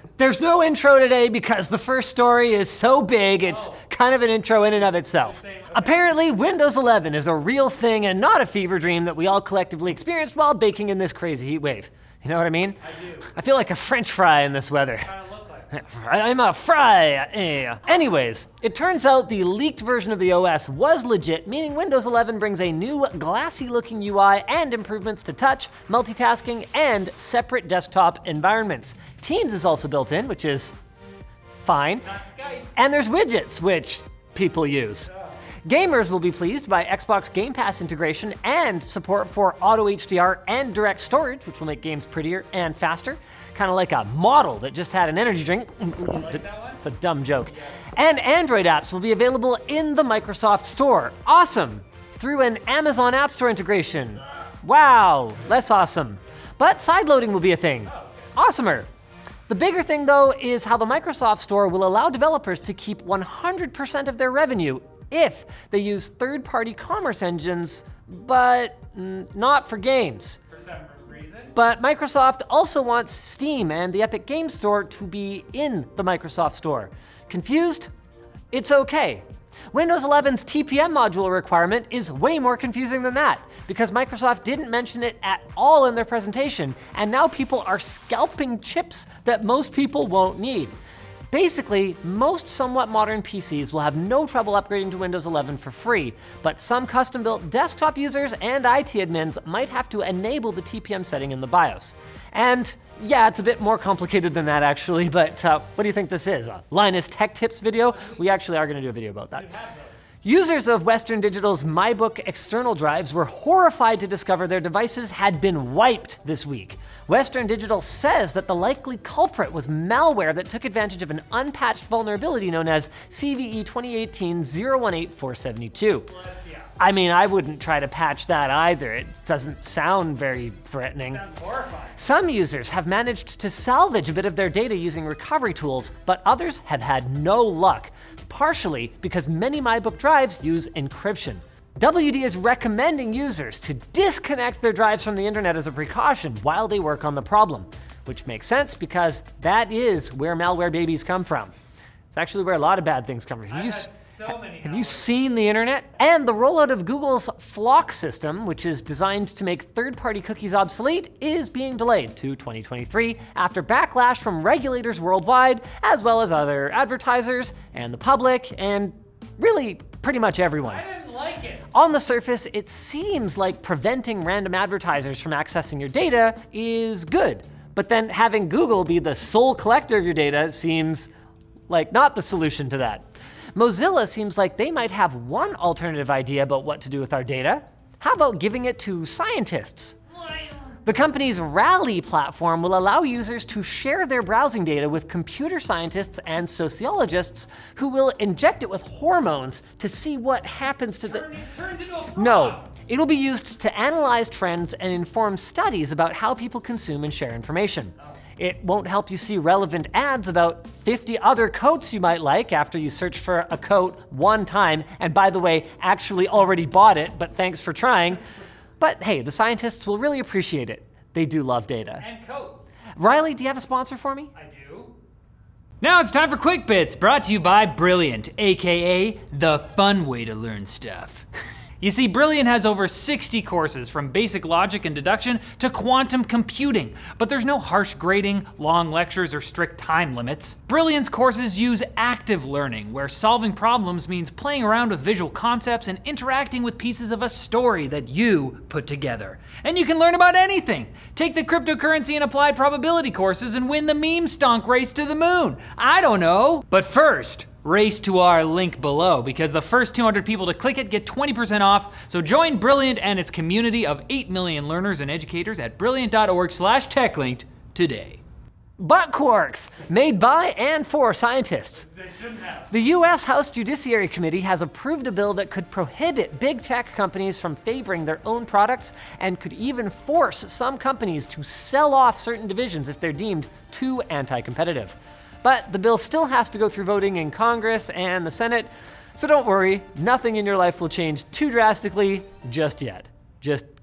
There's no intro today because the first story is so big, it's kind of an intro in and of itself. Apparently, Windows 11 is a real thing and not a fever dream that we all collectively experienced while baking in this crazy heat wave. You know what I mean? I do. I feel like a French fry in this weather. I'm a fry. Anyways, it turns out the leaked version of the OS was legit, meaning Windows 11 brings a new glassy looking UI and improvements to touch, multitasking, and separate desktop environments. Teams is also built in, which is fine. Not Skype. And there's widgets, which people use. Gamers will be pleased by Xbox Game Pass integration and support for auto HDR and direct storage, which will make games prettier and faster. Kind of like a model that just had an energy drink. It's a dumb joke. And Android apps will be available in the Microsoft Store. Awesome! Through an Amazon App Store integration. Wow, less awesome. But sideloading will be a thing. Awesomer. The bigger thing though is how the Microsoft Store will allow developers to keep 100% of their revenue if they use third-party commerce engines, but not for games. For some reason. But Microsoft also wants Steam and the Epic Games Store to be in the Microsoft Store. Confused? It's okay. Windows 11's TPM module requirement is way more confusing than that, because Microsoft didn't mention it at all in their presentation, and now people are scalping chips that most people won't need. Basically, most somewhat modern PCs will have no trouble upgrading to Windows 11 for free, but some custom-built desktop users and IT admins might have to enable the TPM setting in the BIOS. And yeah, it's a bit more complicated than that actually, but what do you think this is? A Linus Tech Tips video? We actually are gonna do a video about that. Users of Western Digital's MyBook external drives were horrified to discover their devices had been wiped this week. Western Digital says that the likely culprit was malware that took advantage of an unpatched vulnerability known as CVE 2018-018472. I mean, I wouldn't try to patch that either. It doesn't sound very threatening. Sounds horrifying. Some users have managed to salvage a bit of their data using recovery tools, but others have had no luck, partially because many MyBook drives use encryption. WD is recommending users to disconnect their drives from the internet as a precaution while they work on the problem, which makes sense because that is where malware babies come from. It's actually where a lot of bad things come from. Have you seen the internet? And the rollout of Google's Flock system, which is designed to make third-party cookies obsolete, is being delayed to 2023 after backlash from regulators worldwide, as well as other advertisers and the public, and really pretty much everyone. I didn't like it. On the surface, it seems like preventing random advertisers from accessing your data is good, but then having Google be the sole collector of your data seems like not the solution to that. Mozilla seems like they might have one alternative idea about what to do with our data. How about giving it to scientists? The company's Rally platform will allow users to share their browsing data with computer scientists and sociologists who will inject it with hormones to see what happens to Turns into a frog. No, it'll be used to analyze trends and inform studies about how people consume and share information. It won't help you see relevant ads about 50 other coats you might like after you search for a coat one time, and by the way, actually already bought it, but thanks for trying. But hey, the scientists will really appreciate it. They do love data. And coats. Riley, do you have a sponsor for me? I do. Now it's time for Quick Bits, brought to you by Brilliant, aka the fun way to learn stuff. You see, Brilliant has over 60 courses from basic logic and deduction to quantum computing, but there's no harsh grading, long lectures, or strict time limits. Brilliant's courses use active learning, where solving problems means playing around with visual concepts and interacting with pieces of a story that you put together. And you can learn about anything. Take the cryptocurrency and applied probability courses and win the meme stonk race to the moon. I don't know. But first, race to our link below, because the first 200 people to click it get 20% off. So join Brilliant and its community of 8 million learners and educators at brilliant.org/techlinked today. Butt Quarks, made by and for scientists. They shouldn't have. The US House Judiciary Committee has approved a bill that could prohibit big tech companies from favoring their own products and could even force some companies to sell off certain divisions if they're deemed too anti-competitive. But the bill still has to go through voting in Congress and the Senate, so don't worry, nothing in your life will change too drastically just yet. Just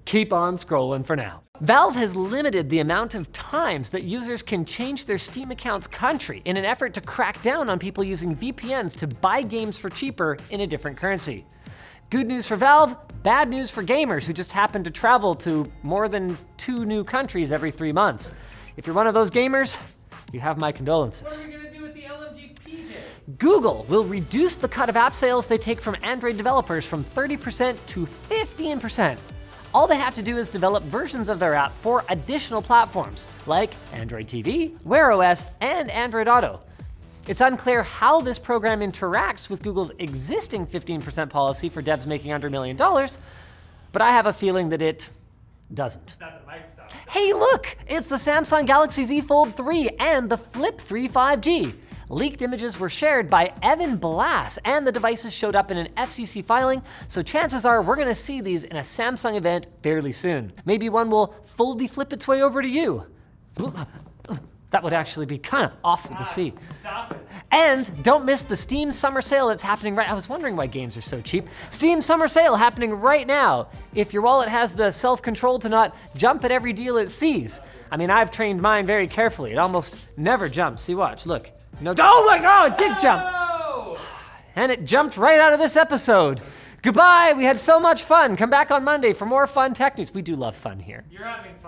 keep on scrolling for now. Valve has limited the amount of times that users can change their Steam account's country in an effort to crack down on people using VPNs to buy games for cheaper in a different currency. Good news for Valve, bad news for gamers who just happen to travel to more than 2 new countries every 3 months. If you're one of those gamers, you have my condolences. What are we gonna do with the LMGPJ? Google will reduce the cut of app sales they take from Android developers from 30% to 15%. All they have to do is develop versions of their app for additional platforms, like Android TV, Wear OS, and Android Auto. It's unclear how this program interacts with Google's existing 15% policy for devs making under $1 million, but I have a feeling that it doesn't. Not the Microsoft. Hey look, it's the Samsung Galaxy Z Fold 3 and the Flip 3 5G. Leaked images were shared by Evan Blass, and the devices showed up in an FCC filing, so chances are we're gonna see these in a Samsung event fairly soon. Maybe one will fully flip its way over to you. That would actually be kind of awful to see. Stop it. And don't miss the Steam Summer Sale that's happening I was wondering why games are so cheap. Steam Summer Sale happening right now. If your wallet has the self-control to not jump at every deal it sees. I mean, I've trained mine very carefully. It almost never jumps. See, watch, look. No, oh my God, it did jump. Oh! And it jumped right out of this episode. Goodbye, we had so much fun. Come back on Monday for more fun tech news. We do love fun here. You're having